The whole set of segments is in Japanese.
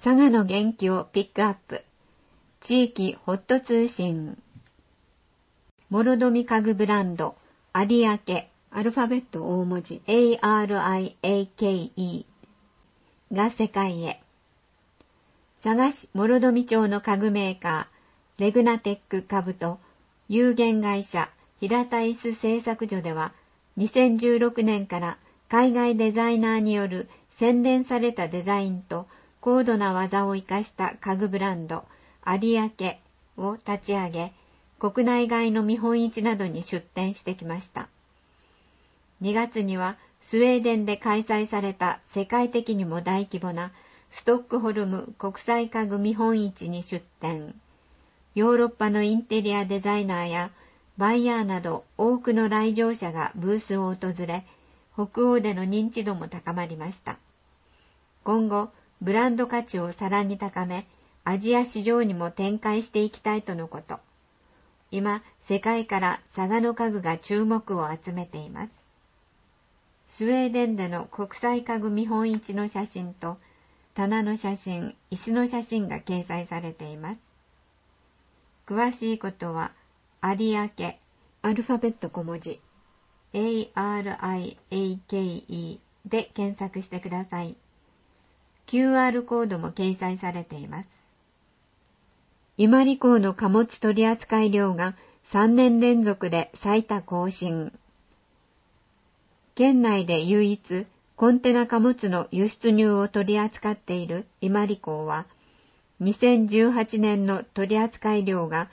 佐賀の元気をピックアップ。地域ホット通信。諸富家具ブランド、有明、アルファベット大文字、ARIAKE が世界へ。佐賀市諸富町の家具メーカー、レグナテック株と有限会社、平田椅子製作所では、2016年から海外デザイナーによる洗練されたデザインと高度な技を生かした家具ブランド、有明を立ち上げ、国内外の見本市などに出展してきました。2月にはスウェーデンで開催された世界的にも大規模なストックホルム国際家具見本市に出展。ヨーロッパのインテリアデザイナーやバイヤーなど多くの来場者がブースを訪れ、北欧での認知度も高まりました。今後、ブランド価値をさらに高め、アジア市場にも展開していきたいとのこと。今、世界から佐賀の家具が注目を集めています。スウェーデンでの国際家具見本市の写真と、棚の写真、椅子の写真が掲載されています。詳しいことは、有明、アルファベット小文字、ARIAKE で検索してください。QR コードも掲載されています。伊万里港の貨物取扱量が3年連続で最多更新。県内で唯一コンテナ貨物の輸出入を取り扱っている伊万里港は、2018年の取扱量が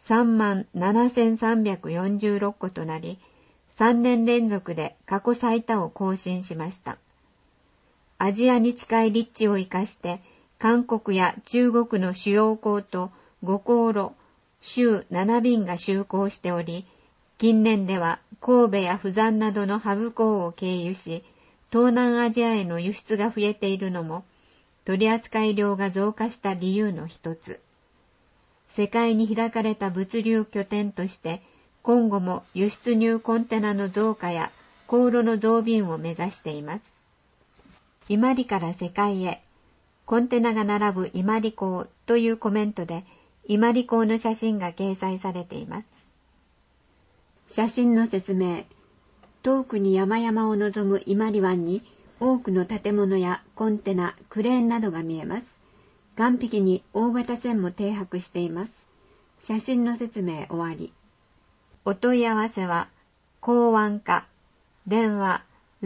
37,346個となり、3年連続で過去最多を更新しました。アジアに近い立地を生かして、韓国や中国の主要港と5航路、週7便が就航しており、近年では神戸や釜山などのハブ港を経由し、東南アジアへの輸出が増えているのも、取扱量が増加した理由の一つ。世界に開かれた物流拠点として、今後も輸出入コンテナの増加や航路の増便を目指しています。伊万里から世界へ、コンテナが並ぶ伊万里港というコメントで、伊万里港の写真が掲載されています。写真の説明。遠くに山々を望む伊万里湾に多くの建物やコンテナ、クレーンなどが見えます。岸壁に大型船も停泊しています。写真の説明終わり。お問い合わせは、港湾課、電話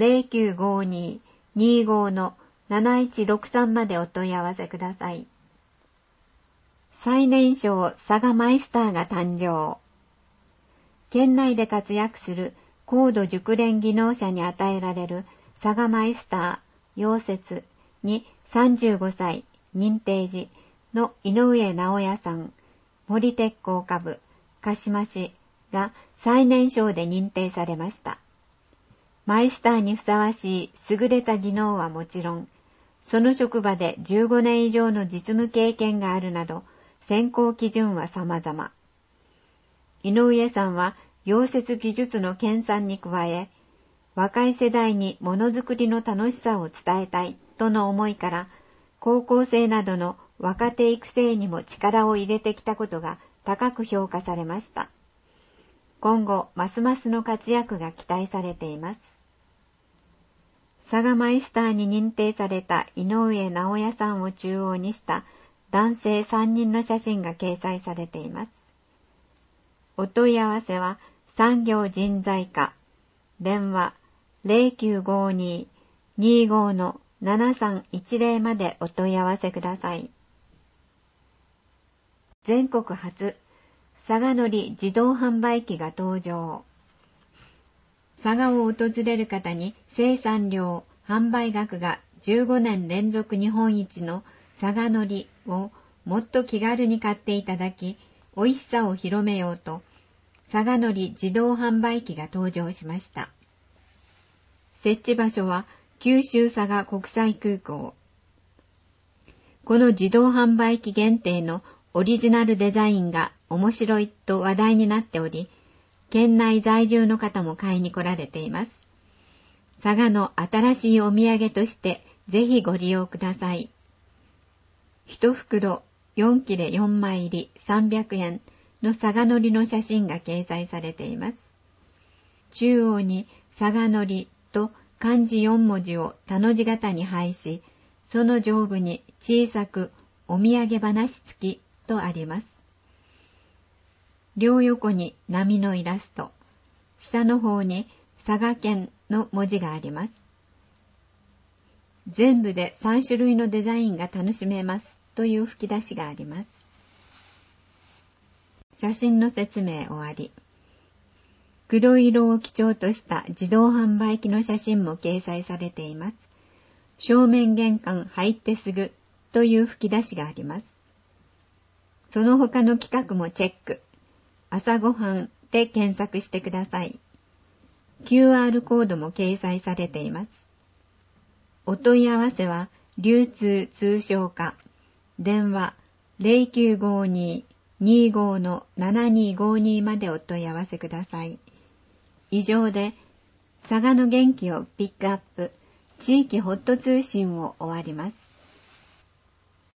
0952-25-7163 までお問い合わせください。最年少佐賀マイスターが誕生。県内で活躍する高度熟練技能者に与えられる佐賀マイスター溶接に35歳認定時の井上直也さん、森鉄工科部鹿島市が最年少で認定されました。マイスターにふさわしい優れた技能はもちろん、その職場で15年以上の実務経験があるなど、選考基準は様々。井上さんは溶接技術の研鑽に加え、若い世代にものづくりの楽しさを伝えたいとの思いから、高校生などの若手育成にも力を入れてきたことが高く評価されました。今後、ますますの活躍が期待されています。佐賀マイスターに認定された井上直也さんを中央にした男性3人の写真が掲載されています。お問い合わせは産業人材課、電話 0952-25-7310 までお問い合わせください。全国初、佐賀のり自動販売機が登場。佐賀を訪れる方に生産量、販売額が15年連続日本一の佐賀のりをもっと気軽に買っていただき、美味しさを広めようと、佐賀のり自動販売機が登場しました。設置場所は九州佐賀国際空港。この自動販売機限定のオリジナルデザインが面白いと話題になっており、県内在住の方も買いに来られています。佐賀の新しいお土産としてぜひご利用ください。 1袋4切れ4枚入り300円の佐賀海苔の写真が掲載されています。中央に佐賀海苔と漢字4文字を田の字型に配し、その上部に小さくお土産話付きとあります。両横に波のイラスト、下の方に佐賀県の文字があります。全部で3種類のデザインが楽しめますという吹き出しがあります。写真の説明終わり。黒色を基調とした自動販売機の写真も掲載されています。正面玄関入ってすぐという吹き出しがあります。その他の企画もチェック。朝ごはんで検索してください。QR コードも掲載されています。お問い合わせは流通通商課、電話 0952-25-7252 までお問い合わせください。以上で佐賀の元気をピックアップ地域ホット通信を終わります。